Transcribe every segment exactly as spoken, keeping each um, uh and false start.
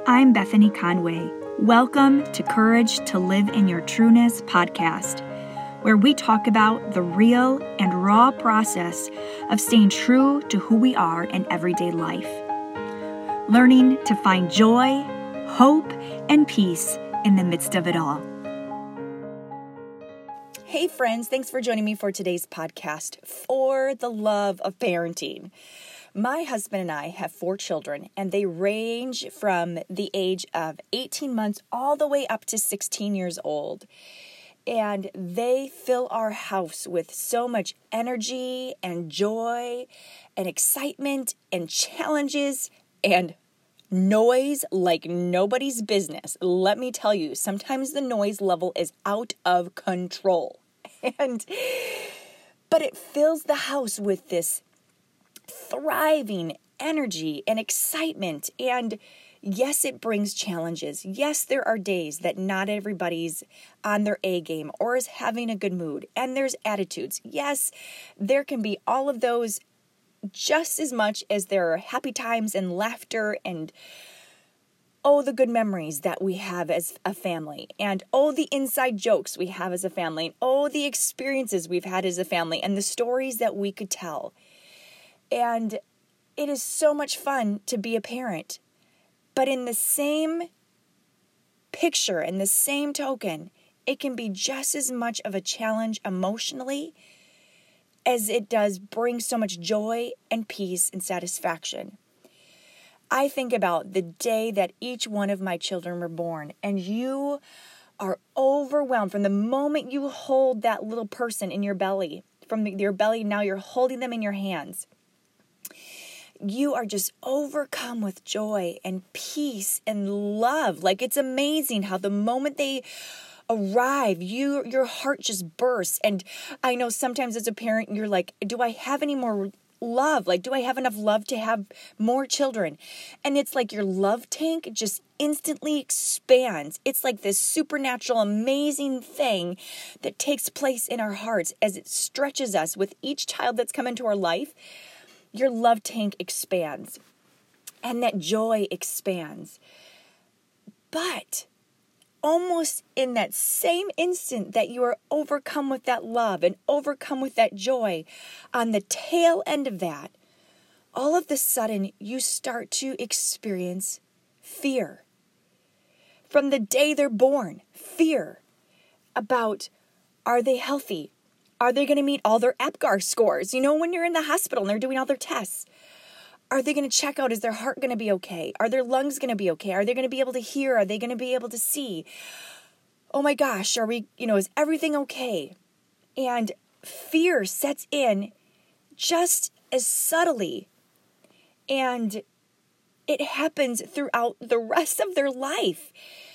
I'm Bethany Conway. Welcome to Courage to Live in Your Trueness podcast, where we talk about the real and raw process of staying true to who we are in everyday life. Learning to find joy, hope, and peace in the midst of it all. Hey friends, thanks for joining me for today's podcast, For the Love of Parenting. My husband and I have four children, and they range from the age of eighteen months all the way up to sixteen years old. And they fill our house with so much energy and joy and excitement and challenges and noise like nobody's business. Let me tell you, sometimes the noise level is out of control. And but it fills the house with this thriving energy and excitement. And yes, it brings challenges. Yes, there are days that not everybody's on their A game or is having a good mood. And there's attitudes. Yes, there can be all of those just as much as there are happy times and laughter and oh, the good memories that we have as a family, and oh, the inside jokes we have as a family, and oh, the experiences we've had as a family, and the stories that we could tell. And it is so much fun to be a parent. But in the same picture, in the same token, it can be just as much of a challenge emotionally as it does bring so much joy and peace and satisfaction. I think about the day that each one of my children were born, and you are overwhelmed from the moment you hold that little person in your belly. From your belly, now you're holding them in your hands. You are just overcome with joy and peace and love. Like, it's amazing how the moment they arrive, you your heart just bursts. And I know sometimes as a parent, you're like, do I have any more love? Like, do I have enough love to have more children? And it's like your love tank just instantly expands. It's like this supernatural, amazing thing that takes place in our hearts as it stretches us with each child that's come into our life. Your love tank expands and that joy expands. But almost in that same instant that you are overcome with that love and overcome with that joy, on the tail end of that, all of a sudden you start to experience fear. From the day they're born, fear about, are they healthy? Are they going to meet all their APGAR scores? You know, when you're in the hospital and they're doing all their tests, are they going to check out? Is their heart going to be okay? Are their lungs going to be okay? Are they going to be able to hear? Are they going to be able to see? Oh my gosh, are we, you know, is everything okay? And fear sets in just as subtly. And it happens throughout the rest of their life.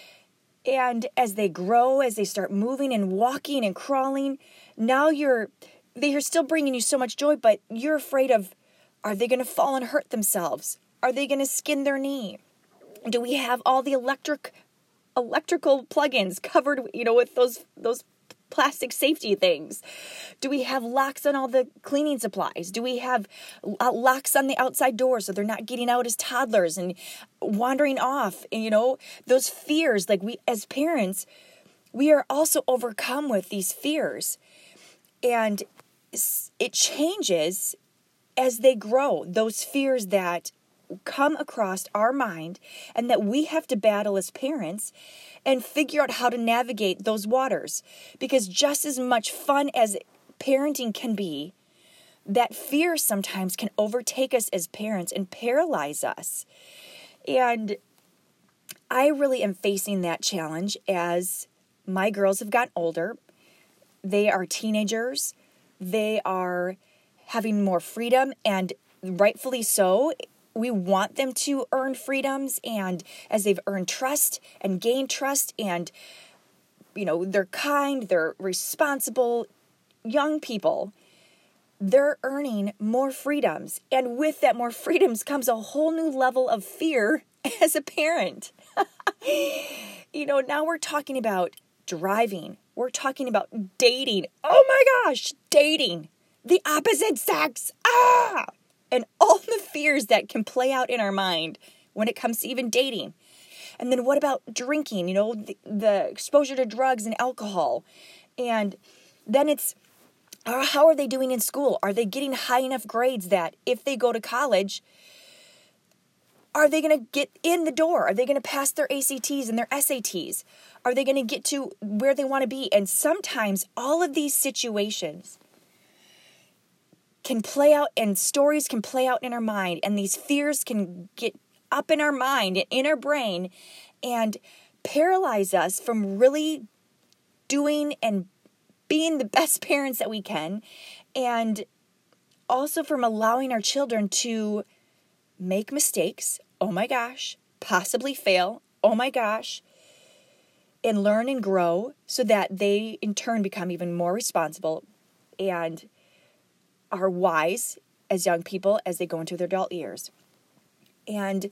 And as they grow, as they start moving and walking and crawling, now you're, they are still bringing you so much joy, but you're afraid of, are they going to fall and hurt themselves? Are they going to skin their knee? Do we have all the electric, electrical plugins covered, you know, with those those plastic safety things? Do we have locks on all the cleaning supplies? Do we have locks on the outside doors so they're not getting out as toddlers and wandering off? And, you know, those fears, like we as parents, we are also overcome with these fears. And it changes as they grow, those fears that come across our mind and that we have to battle as parents and figure out how to navigate those waters. Because just as much fun as parenting can be, that fear sometimes can overtake us as parents and paralyze us. And I really am facing that challenge as my girls have gotten older. They are teenagers. They are having more freedom, and rightfully so. We want them to earn freedoms, and as they've earned trust and gained trust, and, you know, they're kind, they're responsible young people, they're earning more freedoms. And with that more freedoms comes a whole new level of fear as a parent. You know, now we're talking about driving. We're talking about dating. Oh my gosh, dating. The opposite sex. Ah! And all the fears that can play out in our mind when it comes to even dating. And then what about drinking, you know, the, the exposure to drugs and alcohol? And then it's, how are they doing in school? Are they getting high enough grades that if they go to college, are they going to get in the door? Are they going to pass their A C Ts and their S A Ts? Are they going to get to where they want to be? And sometimes all of these situations can play out, and stories can play out in our mind, and these fears can get up in our mind and in our brain and paralyze us from really doing and being the best parents that we can, and also from allowing our children to make mistakes, oh my gosh, possibly fail, oh my gosh, and learn and grow so that they in turn become even more responsible and are wise as young people as they go into their adult years. And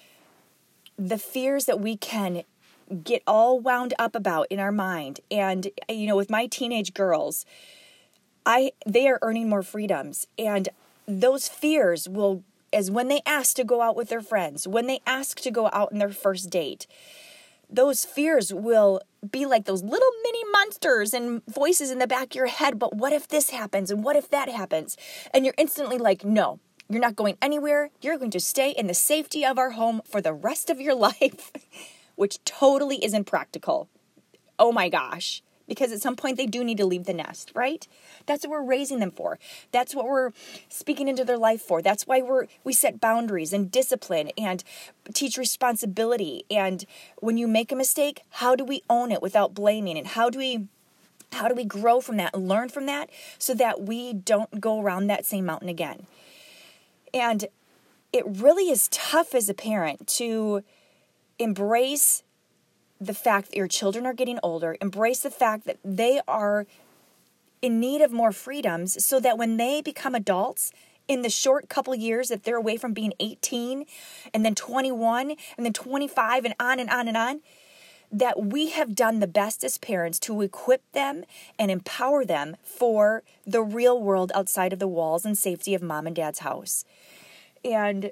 the fears that we can get all wound up about in our mind. And, you know, with my teenage girls, I they are earning more freedoms. And those fears will, as when they ask to go out with their friends, when they ask to go out on their first date, those fears will be like those little mini monsters and voices in the back of your head. But what if this happens? And what if that happens? And you're instantly like, no, you're not going anywhere. You're going to stay in the safety of our home for the rest of your life, which totally isn't practical. Oh my gosh. Because at some point they do need to leave the nest, right? That's what we're raising them for. That's what we're speaking into their life for. That's why we're we set boundaries and discipline and teach responsibility. And when you make a mistake, how do we own it without blaming? And how do we how do we grow from that and learn from that so that we don't go around that same mountain again? And it really is tough as a parent to embrace the fact that your children are getting older, embrace the fact that they are in need of more freedoms so that when they become adults, in the short couple years that they're away from being eighteen and then twenty-one and then twenty-five and on and on and on, that we have done the best as parents to equip them and empower them for the real world outside of the walls and safety of mom and dad's house. And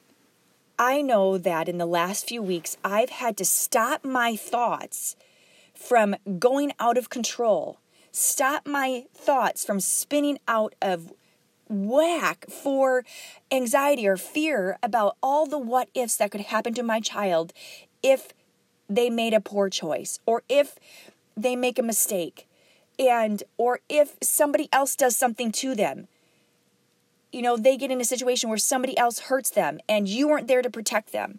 I know that in the last few weeks, I've had to stop my thoughts from going out of control, stop my thoughts from spinning out of whack for anxiety or fear about all the what ifs that could happen to my child if they made a poor choice, or if they make a mistake, and or if somebody else does something to them. You know, they get in a situation where somebody else hurts them and you weren't there to protect them.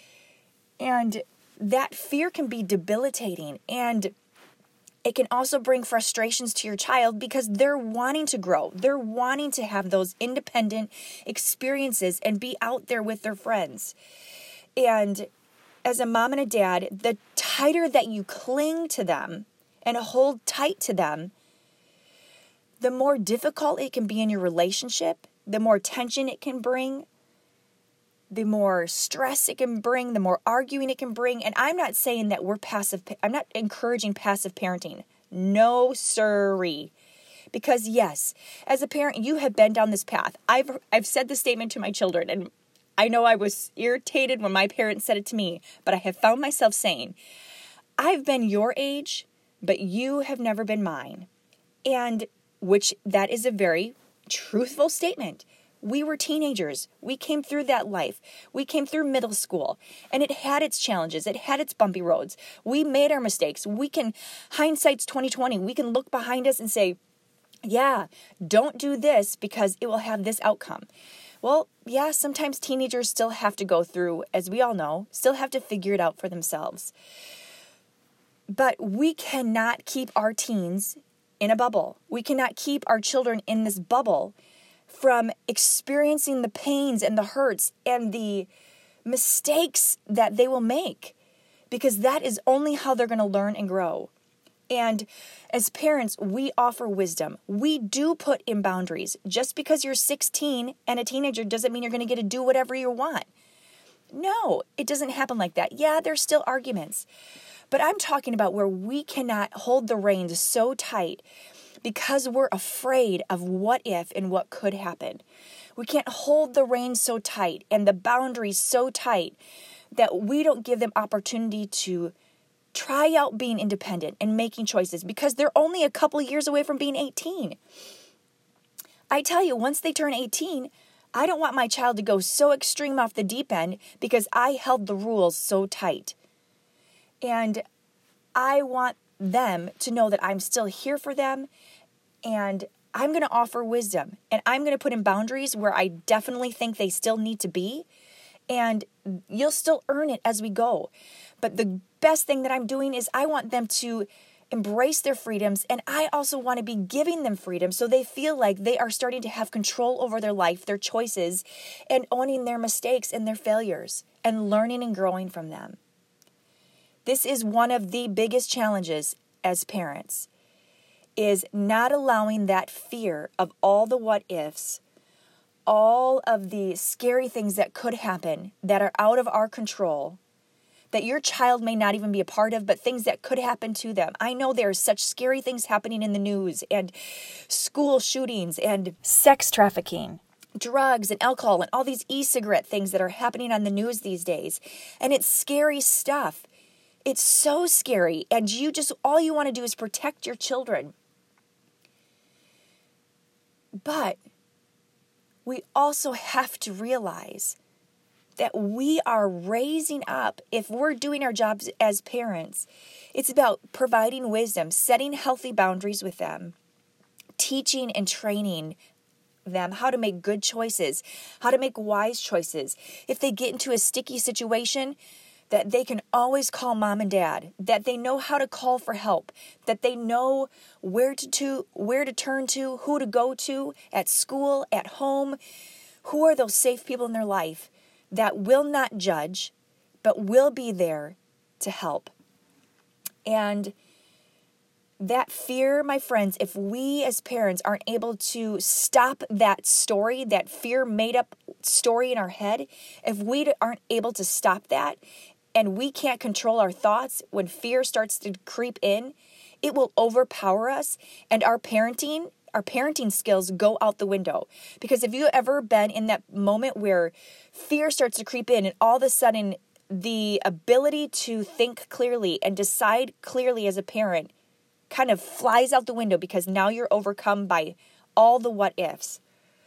And that fear can be debilitating, and it can also bring frustrations to your child because they're wanting to grow. They're wanting to have those independent experiences and be out there with their friends. And as a mom and a dad, the tighter that you cling to them and hold tight to them, the more difficult it can be in your relationship, the more tension it can bring, the more stress it can bring, the more arguing it can bring. And I'm not saying that we're passive. I'm not encouraging passive parenting. No, sirree. Because yes, as a parent, you have been down this path. I've I've said this statement to my children, and I know I was irritated when my parents said it to me, but I have found myself saying, I've been your age, but you have never been mine. And which that is a very truthful statement. We were teenagers. We came through that life. We came through middle school, and it had its challenges. It had its bumpy roads. We made our mistakes. We can, hindsight's twenty twenty. We can look behind us and say, yeah, don't do this because it will have this outcome. Well, yeah, sometimes teenagers still have to go through, as we all know, still have to figure it out for themselves. But we cannot keep our teens in a bubble. We cannot keep our children in this bubble from experiencing the pains and the hurts and the mistakes that they will make, because that is only how they're going to learn and grow. And as parents, we offer wisdom. We do put in boundaries. Just because you're sixteen and a teenager doesn't mean you're going to get to do whatever you want. No, it doesn't happen like that. Yeah, there's still arguments. But I'm talking about where we cannot hold the reins so tight because we're afraid of what if and what could happen. We can't hold the reins so tight and the boundaries so tight that we don't give them opportunity to try out being independent and making choices because they're only a couple years away from being eighteen. I tell you, once they turn eighteen, I don't want my child to go so extreme off the deep end because I held the rules so tight. And I want them to know that I'm still here for them, and I'm going to offer wisdom, and I'm going to put in boundaries where I definitely think they still need to be, and you'll still earn it as we go. But the best thing that I'm doing is I want them to embrace their freedoms, and I also want to be giving them freedom so they feel like they are starting to have control over their life, their choices, and owning their mistakes and their failures, and learning and growing from them. This is one of the biggest challenges as parents, is not allowing that fear of all the what ifs, all of the scary things that could happen that are out of our control, that your child may not even be a part of, but things that could happen to them. I know there are such scary things happening in the news, and school shootings and sex trafficking, drugs and alcohol, and all these e-cigarette things that are happening on the news these days. And it's scary stuff. It's so scary. And you just, all you want to do is protect your children. But we also have to realize that we are raising up, if we're doing our jobs as parents, it's about providing wisdom, setting healthy boundaries with them, teaching and training them how to make good choices, how to make wise choices. If they get into a sticky situation, that they can always call mom and dad, that they know how to call for help, that they know where to, to where to turn to, who to go to at school, at home, who are those safe people in their life that will not judge, but will be there to help. And that fear, my friends, if we as parents aren't able to stop that story, that fear made up story in our head, if we aren't able to stop that, and we can't control our thoughts when fear starts to creep in, it will overpower us, and our parenting Our parenting skills go out the window. Because if you've ever been in that moment where fear starts to creep in and all of a sudden the ability to think clearly and decide clearly as a parent kind of flies out the window because now you're overcome by all the what ifs.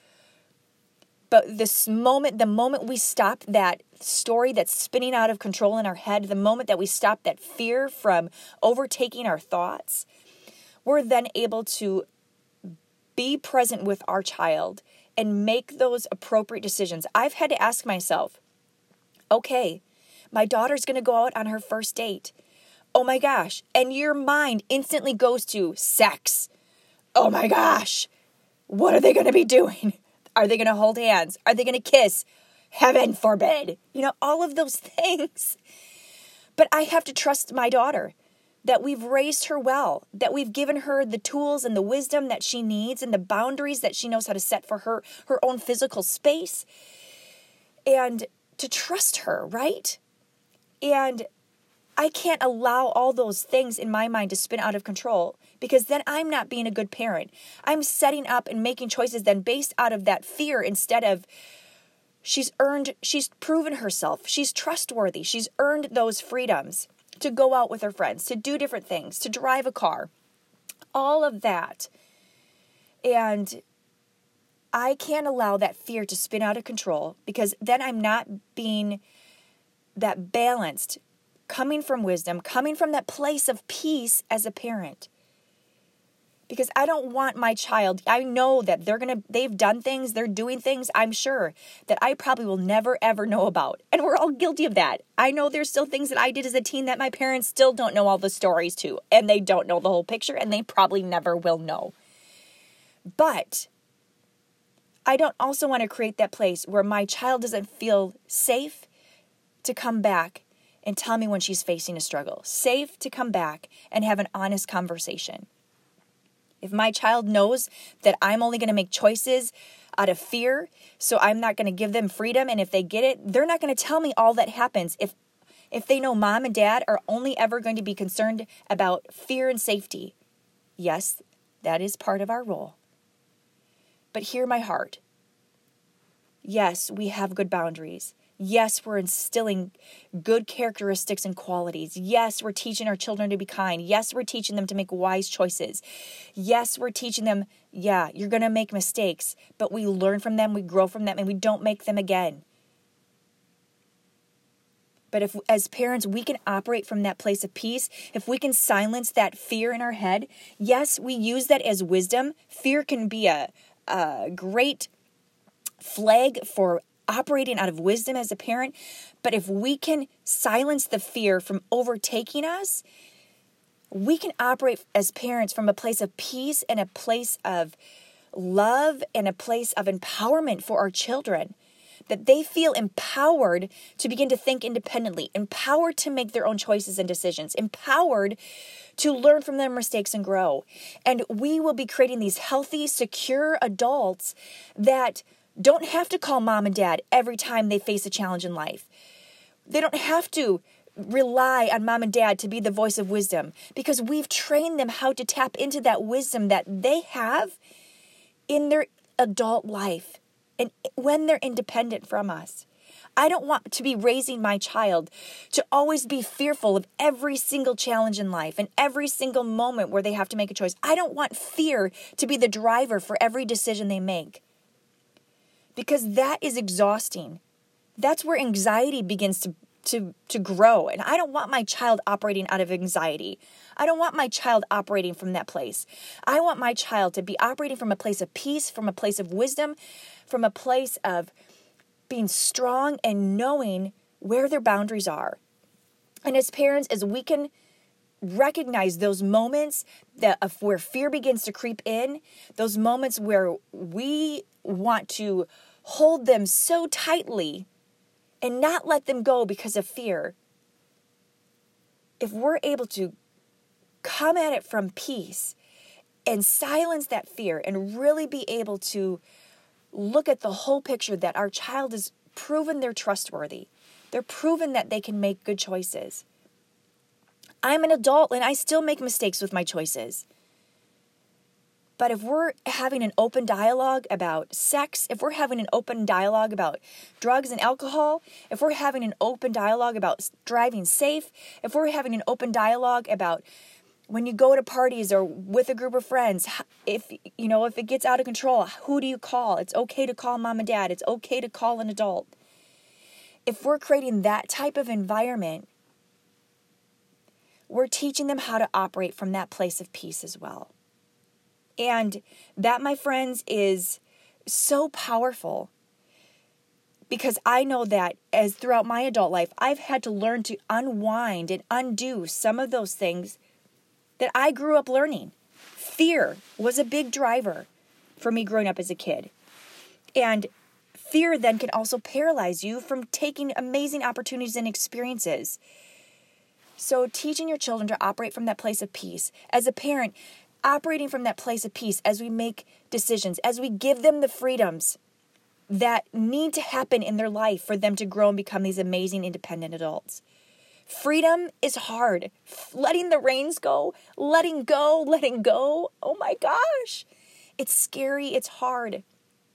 But this moment, the moment we stop that story that's spinning out of control in our head, the moment that we stop that fear from overtaking our thoughts, we're then able to be present with our child and make those appropriate decisions. I've had to ask myself, okay, my daughter's going to go out on her first date. Oh my gosh. And your mind instantly goes to sex. Oh my gosh. What are they going to be doing? Are they going to hold hands? Are they going to kiss? Heaven forbid. You know, all of those things. But I have to trust my daughter, that we've raised her well, that we've given her the tools and the wisdom that she needs and the boundaries that she knows how to set for her, her own physical space, and to trust her, right? And I can't allow all those things in my mind to spin out of control, because then I'm not being a good parent. I'm setting up and making choices then based out of that fear instead of she's earned, she's proven herself, she's trustworthy, she's earned those freedoms to go out with her friends, to do different things, to drive a car, all of that. And I can't allow that fear to spin out of control, because then I'm not being that balanced, coming from wisdom, coming from that place of peace as a parent. Because I don't want my child, I know that they're going to, they've done things, they're doing things, I'm sure, that I probably will never, ever know about. And we're all guilty of that. I know there's still things that I did as a teen that my parents still don't know all the stories to, and they don't know the whole picture, and they probably never will know. But I don't also want to create that place where my child doesn't feel safe to come back and tell me when she's facing a struggle, safe to come back and have an honest conversation. If my child knows that I'm only going to make choices out of fear, so I'm not going to give them freedom, and if they get it, they're not going to tell me all that happens. If if they know mom and dad are only ever going to be concerned about fear and safety, yes, that is part of our role. But hear my heart. Yes, we have good boundaries. Yes, we're instilling good characteristics and qualities. Yes, we're teaching our children to be kind. Yes, we're teaching them to make wise choices. Yes, we're teaching them, yeah, you're going to make mistakes, but we learn from them, we grow from them, and we don't make them again. But if, as parents, we can operate from that place of peace, if we can silence that fear in our head, yes, we use that as wisdom. Fear can be a, a great flag for operating out of wisdom as a parent. But if we can silence the fear from overtaking us, we can operate as parents from a place of peace and a place of love and a place of empowerment for our children. That they feel empowered to begin to think independently, empowered to make their own choices and decisions, empowered to learn from their mistakes and grow. And we will be creating these healthy, secure adults that don't have to call mom and dad every time they face a challenge in life. They don't have to rely on mom and dad to be the voice of wisdom because we've trained them how to tap into that wisdom that they have in their adult life and when they're independent from us. I don't want to be raising my child to always be fearful of every single challenge in life and every single moment where they have to make a choice. I don't want fear to be the driver for every decision they make. Because that is exhausting. That's where anxiety begins to, to, to grow. And I don't want my child operating out of anxiety. I don't want my child operating from that place. I want my child to be operating from a place of peace, from a place of wisdom, from a place of being strong and knowing where their boundaries are. And as parents, as we can recognize those moments that of where fear begins to creep in, those moments where we want to hold them so tightly and not let them go because of fear. If we're able to come at it from peace and silence that fear and really be able to look at the whole picture that our child is proven they're trustworthy. They're proven that they can make good choices. I'm an adult and I still make mistakes with my choices. But if we're having an open dialogue about sex, if we're having an open dialogue about drugs and alcohol, if we're having an open dialogue about driving safe, if we're having an open dialogue about when you go to parties or with a group of friends, if you know if it gets out of control, who do you call? It's okay to call mom and dad. It's okay to call an adult. If we're creating that type of environment, we're teaching them how to operate from that place of peace as well. And that, my friends, is so powerful because I know that as throughout my adult life, I've had to learn to unwind and undo some of those things that I grew up learning. Fear was a big driver for me growing up as a kid. And fear then can also paralyze you from taking amazing opportunities and experiences. So teaching your children to operate from that place of peace. As a parent, operating from that place of peace as we make decisions, as we give them the freedoms that need to happen in their life for them to grow and become these amazing independent adults. Freedom is hard. Letting the reins go, letting go, letting go. Oh my gosh. It's scary. It's hard.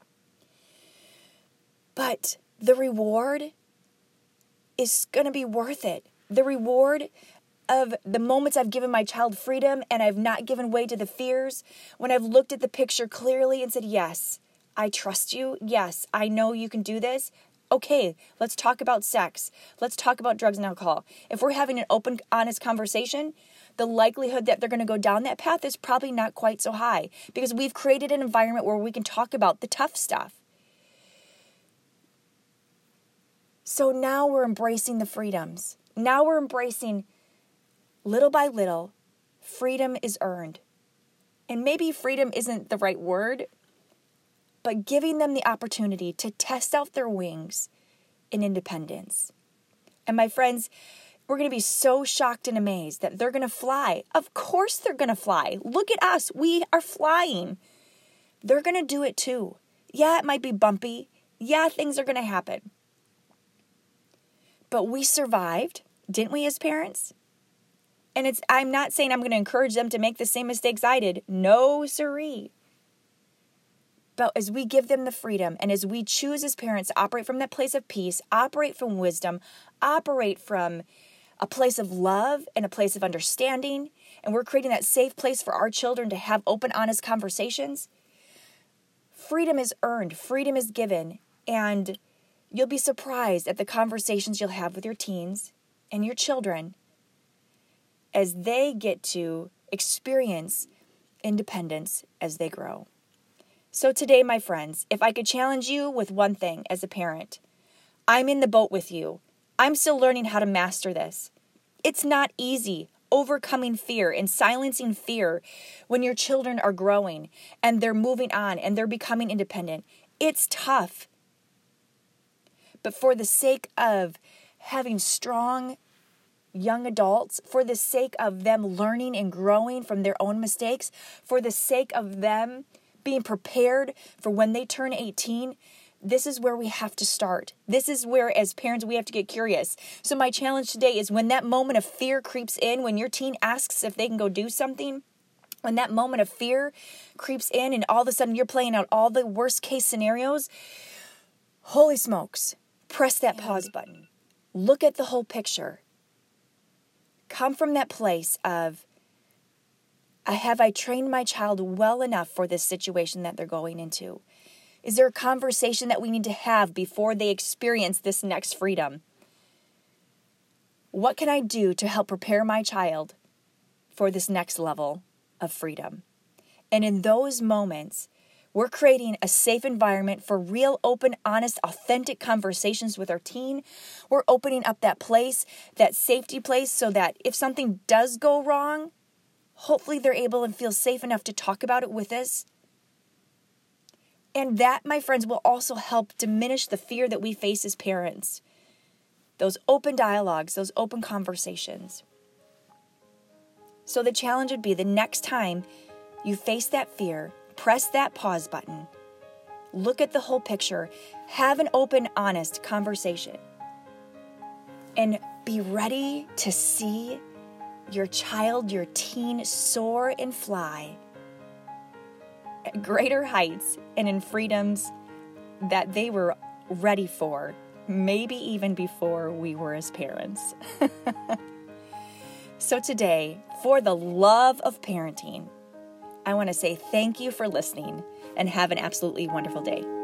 But the reward is going to be worth it. The reward of the moments I've given my child freedom and I've not given way to the fears, when I've looked at the picture clearly and said, yes, I trust you. Yes, I know you can do this. Okay, let's talk about sex. Let's talk about drugs and alcohol. If we're having an open, honest conversation, the likelihood that they're going to go down that path is probably not quite so high because we've created an environment where we can talk about the tough stuff. So now we're embracing the freedoms. Now we're embracing little by little, freedom is earned. And maybe freedom isn't the right word, but giving them the opportunity to test out their wings in independence. And my friends, we're going to be so shocked and amazed that they're going to fly. Of course they're going to fly. Look at us. We are flying. They're going to do it too. Yeah, it might be bumpy. Yeah, things are going to happen. But we survived, didn't we, as parents? And it's I'm not saying I'm going to encourage them to make the same mistakes I did. No, siree. But as we give them the freedom and as we choose as parents to operate from that place of peace, operate from wisdom, operate from a place of love and a place of understanding, and we're creating that safe place for our children to have open, honest conversations, freedom is earned, freedom is given, and you'll be surprised at the conversations you'll have with your teens and your children as they get to experience independence as they grow. So today, my friends, if I could challenge you with one thing as a parent, I'm in the boat with you. I'm still learning how to master this. It's not easy overcoming fear and silencing fear when your children are growing and they're moving on and they're becoming independent. It's tough. But for the sake of having strong young adults, for the sake of them learning and growing from their own mistakes, for the sake of them being prepared for when they turn eighteen, this is where we have to start. This is where, as parents, we have to get curious. So my challenge today is when that moment of fear creeps in, when your teen asks if they can go do something, when that moment of fear creeps in and all of a sudden you're playing out all the worst case scenarios, holy smokes, press that pause button. Look at the whole picture. Come from that place of, have I trained my child well enough for this situation that they're going into? Is there a conversation that we need to have before they experience this next freedom? What can I do to help prepare my child for this next level of freedom? And in those moments, we're creating a safe environment for real, open, honest, authentic conversations with our teen. We're opening up that place, that safety place, so that if something does go wrong, hopefully they're able and feel safe enough to talk about it with us. And that, my friends, will also help diminish the fear that we face as parents. Those open dialogues, those open conversations. So the challenge would be the next time you face that fear, press that pause button, look at the whole picture, have an open, honest conversation, and be ready to see your child, your teen soar and fly at greater heights and in freedoms that they were ready for, maybe even before we were as parents. So today, for the love of parenting, I want to say thank you for listening and have an absolutely wonderful day.